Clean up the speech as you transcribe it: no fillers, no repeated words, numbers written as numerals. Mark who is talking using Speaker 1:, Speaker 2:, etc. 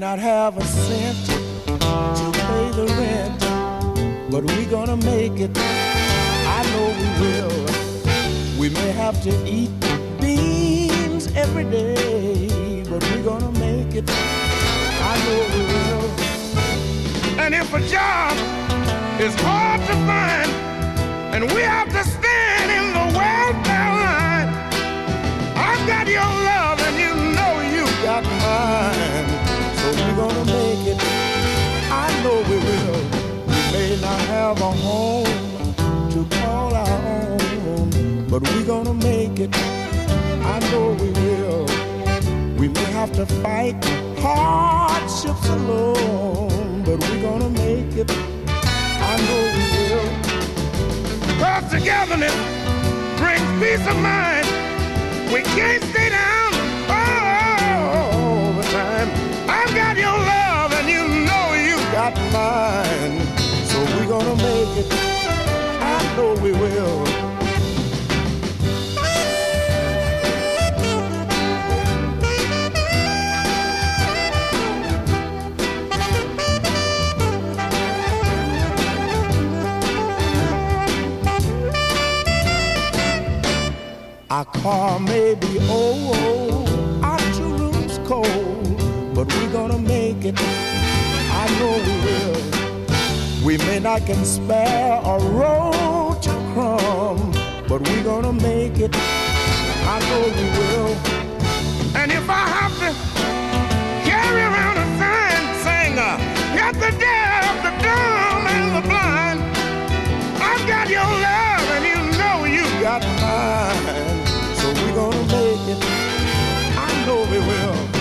Speaker 1: not have a cent to pay the rent, but we're gonna make it. I know we will. We may have to eat beans every day, but we're gonna make it. I know we will. And if a job is hard to find, and we have to stand in the welfare line, I've got your love and you know you got mine. So we're gonna make it. I know we will. We may not have a home to call our own, but we're gonna make it. I know we will. We may have to fight hardships alone, but we're gonna make it. I know we will. Cause togetherness brings peace of mind. We can't stay down all the time. I've got your love and you know you got mine. So we're gonna make it. I know we will. Our car may be old, our two rooms cold, but we're gonna make it. I know we will. We may not can spare a road to crumb, but we're gonna make it. I know we will. And if I have to carry around a sign saying, "Get the deaf, the dumb, and the blind," I've got your love and you know you got mine. So we're gonna make it. I know we will.